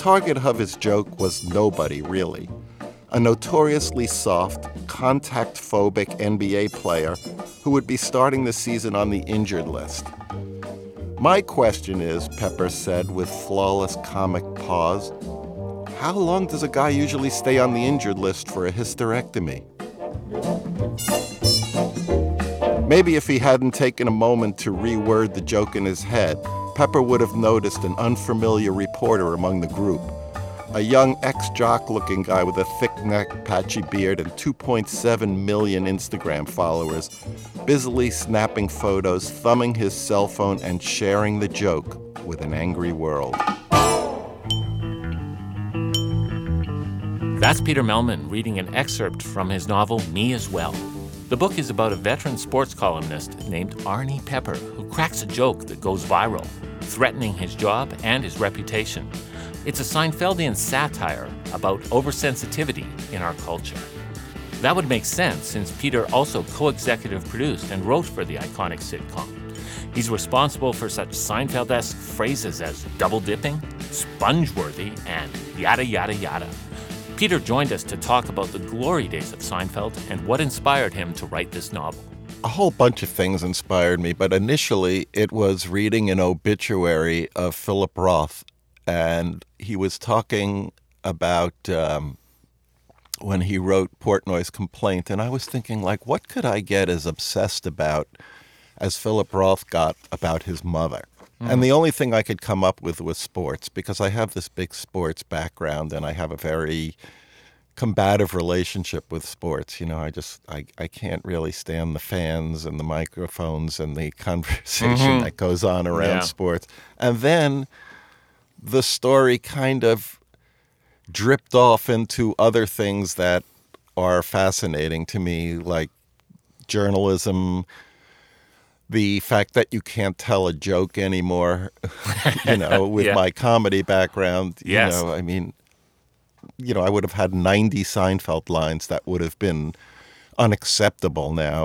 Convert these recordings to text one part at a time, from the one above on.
target of his joke was nobody, really. A notoriously soft, contact-phobic NBA player who would be starting the season on the injured list. My question is, Pepper said with flawless comic pause, how long does a guy usually stay on the injured list for a hysterectomy? Maybe if he hadn't taken a moment to reword the joke in his head, Pepper would have noticed an unfamiliar reporter among the group. A young ex-jock-looking guy with a thick neck, patchy beard, and 2.7 million Instagram followers, busily snapping photos, thumbing his cell phone, and sharing the joke with an angry world. That's Peter Mehlman reading an excerpt from his novel, Me as Well. The book is about a veteran sports columnist named Arnie Pepper who cracks a joke that goes viral, threatening his job and his reputation. It's a Seinfeldian satire about oversensitivity in our culture. That would make sense since Peter also co-executive produced and wrote for the iconic sitcom. He's responsible for such Seinfeld-esque phrases as double-dipping, sponge-worthy, and yada yada yada. Peter joined us to talk about the glory days of Seinfeld and what inspired him to write this novel. A whole bunch of things inspired me, but initially it was reading an obituary of Philip Roth, and he was talking about when he wrote Portnoy's Complaint, and I was thinking, like, what could I get as obsessed about as Philip Roth got about his mother? And the only thing I could come up with was sports, because I have this big sports background and I have a very combative relationship with sports. You know, I can't really stand the fans and the microphones and the conversation that goes on around sports. And then the story kind of dripped off into other things that are fascinating to me, like journalism, the fact that you can't tell a joke anymore, you know, with my comedy background. Yes. You know, I mean, you know, I would have had 90 Seinfeld lines that would have been unacceptable now.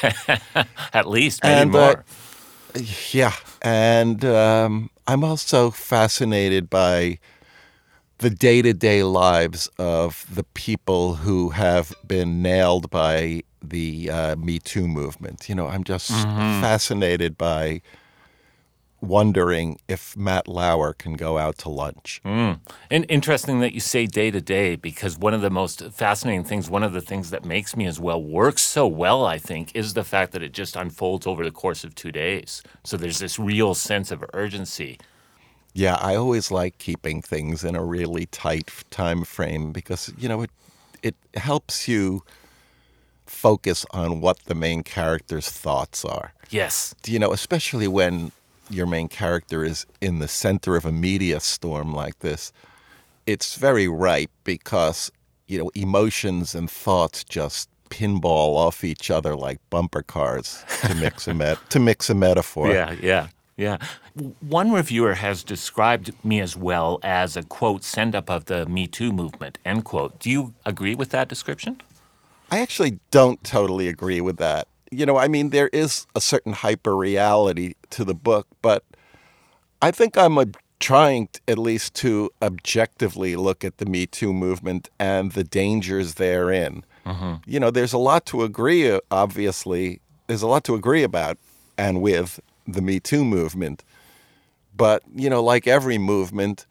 At least, maybe more. Yeah. And I'm also fascinated by the day-to-day lives of the people who have been nailed by the Me Too movement. You know, I'm just fascinated by wondering if Matt Lauer can go out to lunch. And interesting that you say day to day, because one of the most fascinating things, one of the things that makes Me as Well work so well, I think, is the fact that it just unfolds over the course of 2 days. So there's this real sense of urgency. Yeah, I always like keeping things in a really tight time frame because, you know, it helps you focus on what the main character's thoughts are. Yes. You know, especially when your main character is in the center of a media storm like this, it's very ripe because, you know, emotions and thoughts just pinball off each other like bumper cars, to mix a metaphor. Yeah. One reviewer has described Me as Well as a, quote, send-up of the Me Too movement, end quote. Do you agree with that description? I actually don't totally agree with that. You know, I mean, there is a certain hyper-reality to the book, but I think I'm trying at least to objectively look at the Me Too movement and the dangers therein. You know, there's a lot to agree, obviously. There's a lot to agree about and with the Me Too movement. But, you know, like every movement,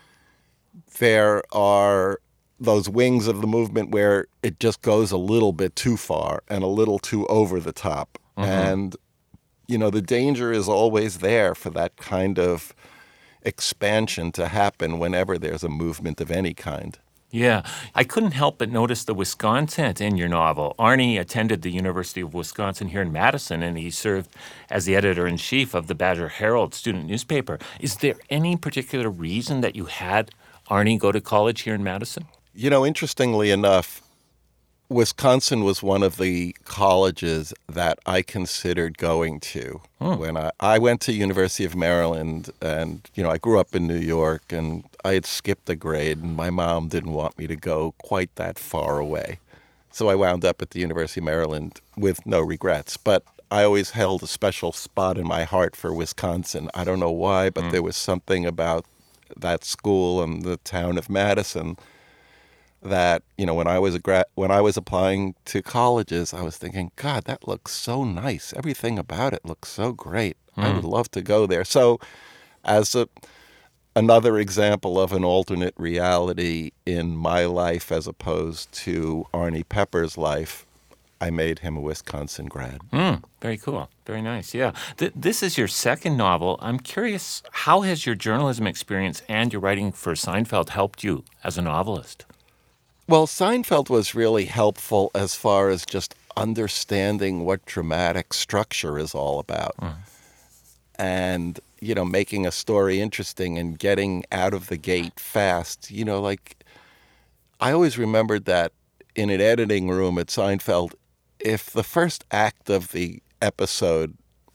there are those wings of the movement where it just goes a little bit too far and a little too over the top. And, you know, the danger is always there for that kind of expansion to happen whenever there's a movement of any kind. Yeah. I couldn't help but notice the Wisconsin in your novel. Arnie attended the University of Wisconsin here in Madison, and he served as the editor-in-chief of the Badger Herald student newspaper. Is there any particular reason that you had Arnie go to college here in Madison? You know, interestingly enough, Wisconsin was one of the colleges that I considered going to when I went to University of Maryland, and, you know, I grew up in New York, and I had skipped a grade, and my mom didn't want me to go quite that far away. So I wound up at the University of Maryland with no regrets. But I always held a special spot in my heart for Wisconsin. I don't know why, but there was something about that school and the town of Madison that, when I was applying to colleges, I was thinking, God, that looks so nice. Everything about it looks so great. I would love to go there. So as another example of an alternate reality in my life as opposed to Arnie Pepper's life, I made him a Wisconsin grad. Very cool. Very nice. Yeah. This is your second novel. I'm curious, how has your journalism experience and your writing for Seinfeld helped you as a novelist? Well, Seinfeld was really helpful as far as just understanding what dramatic structure is all about. And, making a story interesting and getting out of the gate fast. I always remembered that in an editing room at Seinfeld, if the first act of the episode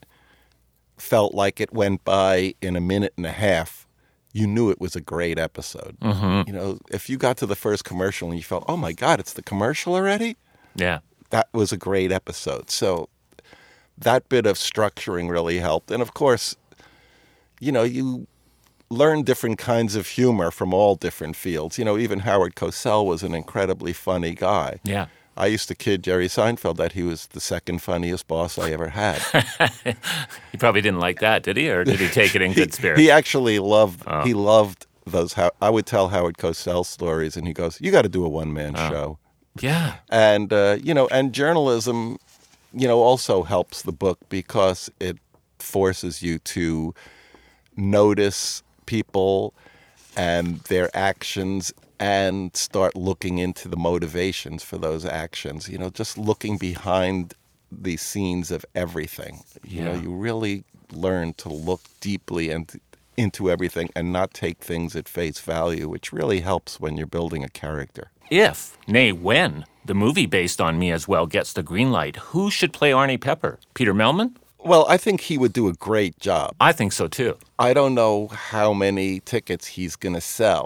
felt like it went by in a minute and a half, you knew it was a great episode. If you got to the first commercial and you felt, oh my God, it's the commercial already? Yeah. That was a great episode. So that bit of structuring really helped. And of course, you learn different kinds of humor from all different fields. Even Howard Cosell was an incredibly funny guy. Yeah. I used to kid Jerry Seinfeld that he was the second funniest boss I ever had. He probably didn't like that, did he? Or did he take it in good spirits? He actually loved those. I would tell Howard Cosell stories, and he goes, you got to do a one-man show. Yeah. And, and journalism, also helps the book because it forces you to notice people and their actions and start looking into the motivations for those actions, just looking behind the scenes of everything. You really learn to look deeply into everything and not take things at face value, which really helps when you're building a character. If, nay when, the movie based on Me as Well gets the green light, who should play Arnie Pepper? Peter Melman? Well, I think he would do a great job. I think so, too. I don't know how many tickets he's going to sell.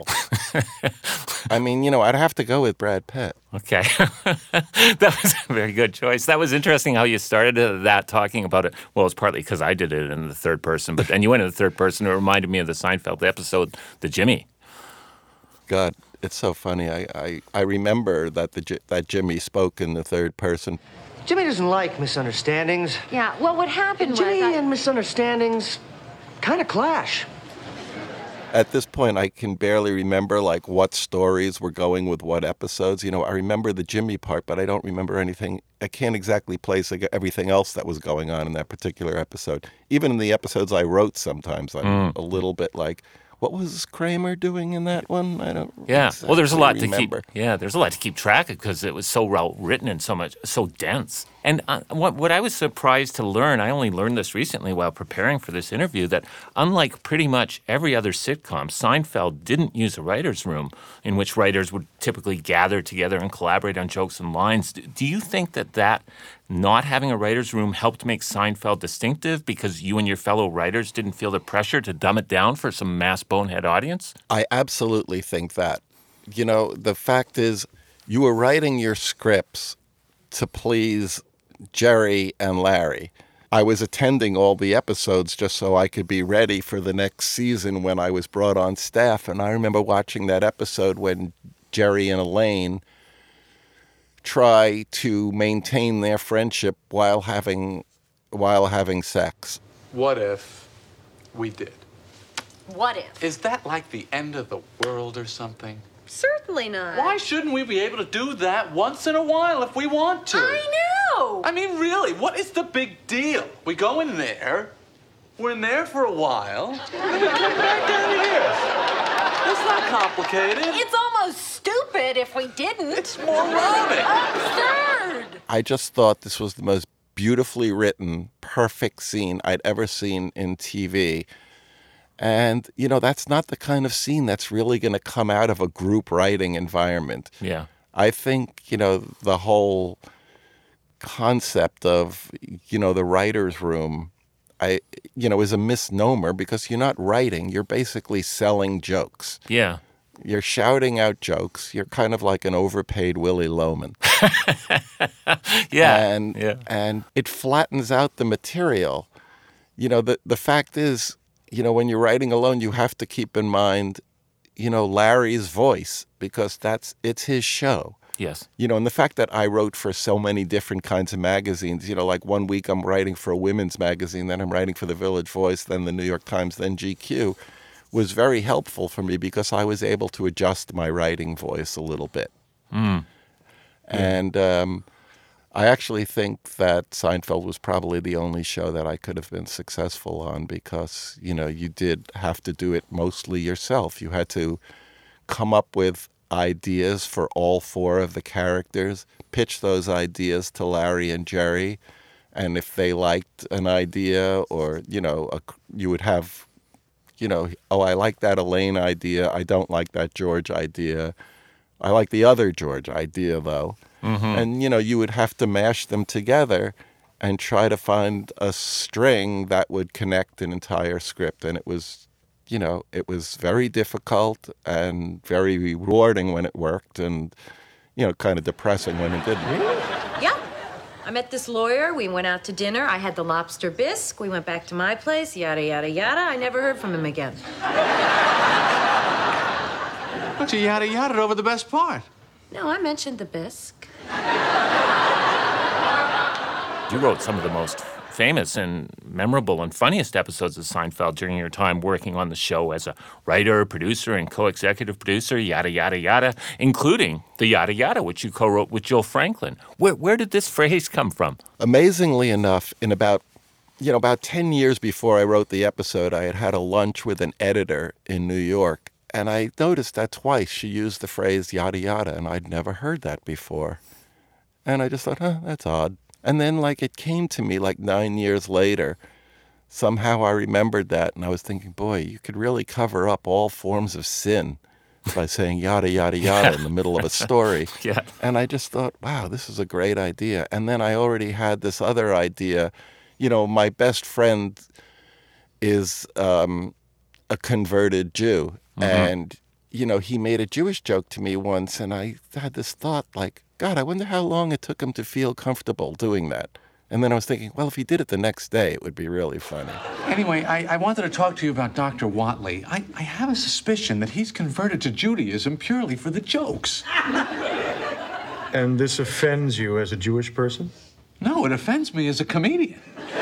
I mean, I'd have to go with Brad Pitt. Okay. That was a very good choice. That was interesting how you started that talking about it. Well, it's partly because I did it in the third person, but then you went in the third person. It reminded me of the Seinfeld episode, The Jimmy. God, it's so funny. I remember that Jimmy spoke in the third person. Jimmy doesn't like misunderstandings. Yeah, well, what happened was... Jimmy and misunderstandings kind of clash. At this point, I can barely remember, what stories were going with what episodes. I remember the Jimmy part, but I don't remember anything. I can't exactly place everything else that was going on in that particular episode. Even in the episodes I wrote sometimes, I'm a little bit like... What was Kramer doing in that one? I don't. Yeah. Exactly well, there's a lot remember. to keep. Yeah, there's a lot to keep track of because it was so well written and so dense. And what I was surprised to learn, I only learned this recently while preparing for this interview, that unlike pretty much every other sitcom, Seinfeld didn't use a writer's room in which writers would typically gather together and collaborate on jokes and lines. Do you think that not having a writer's room helped make Seinfeld distinctive because you and your fellow writers didn't feel the pressure to dumb it down for some mass bonehead audience? I absolutely think that. The fact is, you were writing your scripts to please Jerry and Larry. I was attending all the episodes just so I could be ready for the next season when I was brought on staff. And I remember watching that episode when Jerry and Elaine try to maintain their friendship while having sex. What if we did? What if? Is that like the end of the world or something? Certainly not. Why shouldn't we be able to do that once in a while if we want to? I know! I mean, really, what is the big deal? We go in there, we're in there for a while, and we come back down here. It's not complicated. It's almost stupid if we didn't. It's moronic. Absurd! I just thought this was the most beautifully written, perfect scene I'd ever seen in TV. And, that's not the kind of scene that's really going to come out of a group writing environment. Yeah. I think, the whole concept of, the writer's room, is a misnomer because you're not writing. You're basically selling jokes. Yeah. You're shouting out jokes. You're kind of like an overpaid Willy Loman. Yeah. And it flattens out the material. The fact is, when you're writing alone, you have to keep in mind, Larry's voice, because it's his show. Yes. And the fact that I wrote for so many different kinds of magazines, like one week I'm writing for a women's magazine, then I'm writing for the Village Voice, then the New York Times, then GQ, was very helpful for me because I was able to adjust my writing voice a little bit. And I actually think that Seinfeld was probably the only show that I could have been successful on because, you did have to do it mostly yourself. You had to come up with ideas for all four of the characters, pitch those ideas to Larry and Jerry, and if they liked an idea or, you would have, I like that Elaine idea, I don't like that George idea, I like the other George idea, though. And, you would have to mash them together and try to find a string that would connect an entire script. And it was, it was very difficult and very rewarding when it worked and, kind of depressing when it didn't. Yeah. I met this lawyer. We went out to dinner. I had the lobster bisque. We went back to my place, yada, yada, yada. I never heard from him again. But you yada yada over the best part. No, I mentioned the bisque. You wrote some of the most famous and memorable and funniest episodes of Seinfeld during your time working on the show as a writer, producer, and co-executive producer, yada, yada, yada, including the yada, yada, which you co-wrote with Joe Franklin. Where did this phrase come from? Amazingly enough, in about 10 years before I wrote the episode, I had a lunch with an editor in New York, and I noticed that twice she used the phrase yada, yada, and I'd never heard that before. And I just thought, that's odd. And then, it came to me 9 years later. Somehow I remembered that, and I was thinking, boy, you could really cover up all forms of sin by saying yada, yada, yada in the middle of a story. Yeah. And I just thought, wow, this is a great idea. And then I already had this other idea. My best friend is a converted Jew. And, he made a Jewish joke to me once, and I had this thought God, I wonder how long it took him to feel comfortable doing that. And then I was thinking, well, if he did it the next day, it would be really funny. Anyway, I wanted to talk to you about Dr. Watley. I have a suspicion that he's converted to Judaism purely for the jokes. And this offends you as a Jewish person? No, it offends me as a comedian.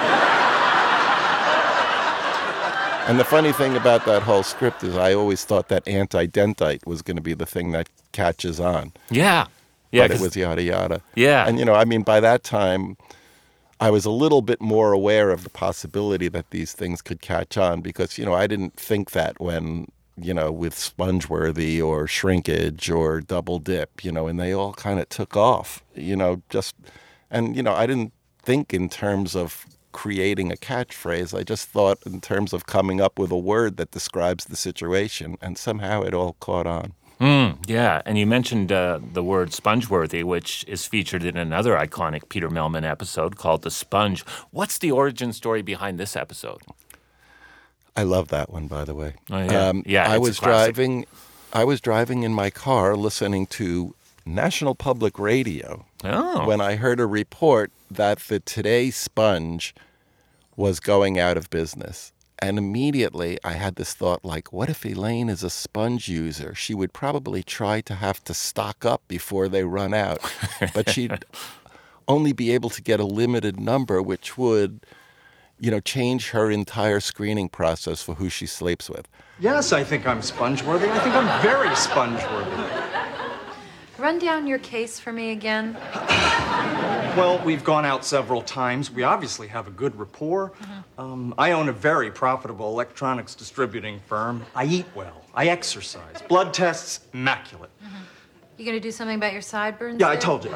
And the funny thing about that whole script is I always thought that anti-dentite was going to be the thing that catches on. Yeah. But it was yada, yada. Yeah. And, by that time, I was a little bit more aware of the possibility that these things could catch on because, I didn't think that when, with Spongeworthy or Shrinkage or Double Dip, and they all kind of took off, I didn't think in terms of creating a catchphrase. I just thought in terms of coming up with a word that describes the situation, and somehow it all caught on. Yeah, and you mentioned the word Spongeworthy, which is featured in another iconic Peter Melman episode called The Sponge. What's the origin story behind this episode? I love that one, by the way. Oh, yeah. I was driving in my car listening to National Public Radio when I heard a report that the Today Sponge was going out of business. And immediately I had this thought what if Elaine is a sponge user? She would probably try to have to stock up before they run out. But she'd only be able to get a limited number, which would, change her entire screening process for who she sleeps with. Yes, I think I'm sponge-worthy. I think I'm very sponge-worthy. Run down your case for me again. Well, we've gone out several times. We obviously have a good rapport. I own a very profitable electronics distributing firm. I eat well. I exercise. Blood tests, immaculate. You gonna do something about your sideburns? Yeah, I told you.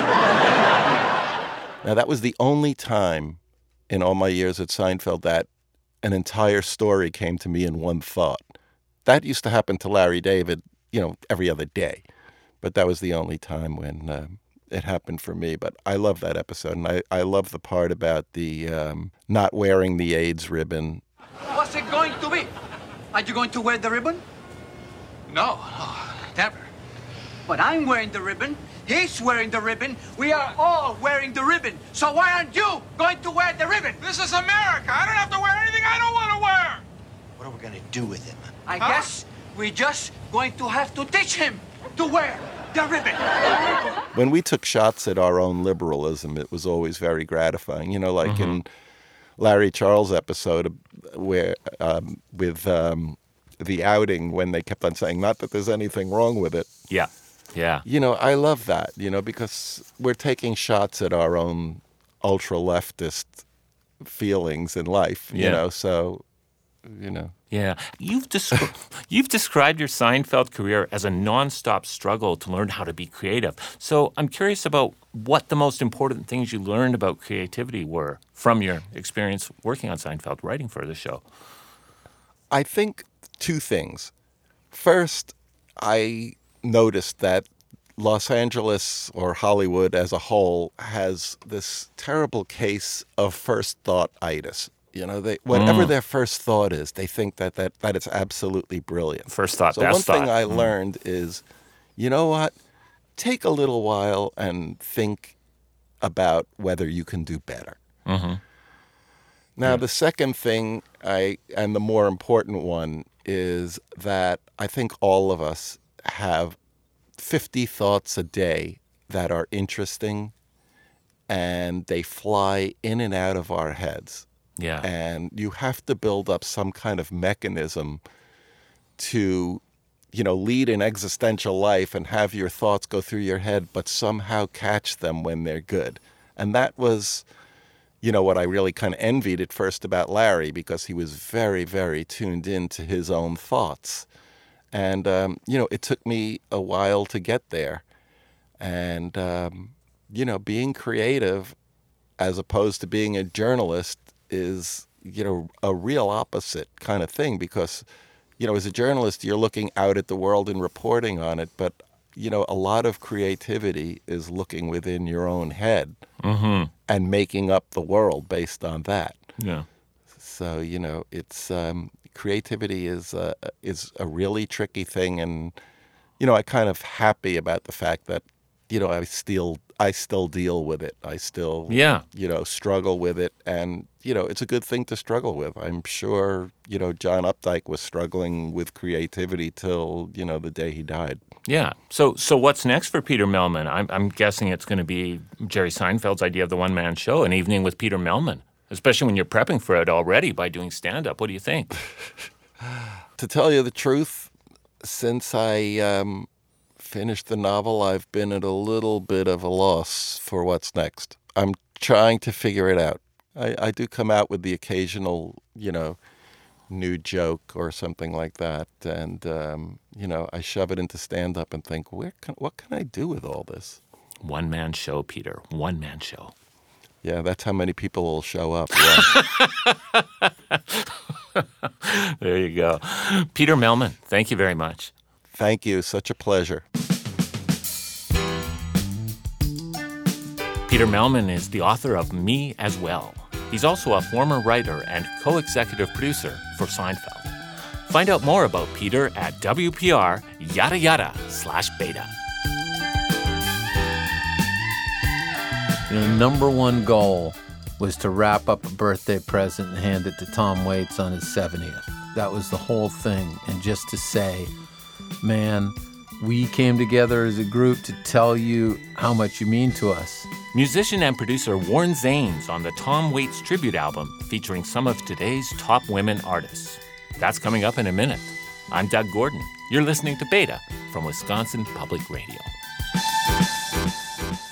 Now, that was the only time in all my years at Seinfeld that an entire story came to me in one thought. That used to happen to Larry David, every other day. But that was the only time when it happened for me. But I love that episode, and I love the part about the not wearing the AIDS ribbon. What's it going to be? Are you going to wear the ribbon? No, never. But I'm wearing the ribbon. He's wearing the ribbon. We are all wearing the ribbon. So why aren't you going to wear the ribbon? This is America. I don't have to wear anything I don't want to wear. What are we gonna do with him? I guess we're just going to have to teach him to wear the ribbon. When we took shots at our own liberalism, it was always very gratifying. You know, like in Larry Charles' episode where with The Outing, when they kept on saying, not that there's anything wrong with it. Yeah. Yeah. You know, I love that, you know, because we're taking shots at our own ultra-leftist feelings in life, you know, so, you know. Yeah. You've described your Seinfeld career as a nonstop struggle to learn how to be creative. So I'm curious about what the most important things you learned about creativity were from your experience working on Seinfeld, writing for the show. I think two things. First, I noticed that Los Angeles or Hollywood as a whole has this terrible case of first thought-itis. You know, whatever their first thought is, they think that it's absolutely brilliant. First thought, so best one thing thought. I learned is, you know what? Take a little while and think about whether you can do better. Now, the second thing, and the more important one, is that I think all of us have 50 thoughts a day that are interesting, and they fly in and out of our heads. Yeah. And you have to build up some kind of mechanism to, you know, lead an existential life and have your thoughts go through your head, but somehow catch them when they're good. And that was, you know, what I really kind of envied at first about Larry, because he was very, very tuned in to his own thoughts. And, you know, it took me a while to get there. And, you know, being creative as opposed to being a journalist is, you know, a real opposite kind of thing, because, you know, as a journalist, you're looking out at the world and reporting on it. But, you know, a lot of creativity is looking within your own head and making up the world based on that. Yeah. So, you know, it's creativity is a really tricky thing. And, you know, I'm kind of happy about the fact that, you know, I still deal with it. I still, you know, struggle with it. And, you know, it's a good thing to struggle with. I'm sure, you know, John Updike was struggling with creativity till, you know, the day he died. Yeah. So what's next for Peter Mehlman? I'm guessing it's going to be Jerry Seinfeld's idea of the one-man show, An Evening with Peter Mehlman, especially when you're prepping for it already by doing stand-up. What do you think? To tell you the truth, since I finished the novel, I've been at a little bit of a loss for what's next. I'm trying to figure it out. I do come out with the occasional, you know, new joke or something like that. And, you know, I shove it into stand-up and think, what can I do with all this? One-man show, Peter. One-man show. Yeah, that's how many people will show up. Yeah. There you go. Peter Mehlman, thank you very much. Thank you. Such a pleasure. Peter Mehlman is the author of Me as Well. He's also a former writer and co-executive producer for Seinfeld. Find out more about Peter at WPR/beta. The number one goal was to wrap up a birthday present and hand it to Tom Waits on his 70th. That was the whole thing. And just to say, man, we came together as a group to tell you how much you mean to us. Musician and producer Warren Zanes on the Tom Waits tribute album featuring some of today's top women artists. That's coming up in a minute. I'm Doug Gordon. You're listening to Beta from Wisconsin Public Radio.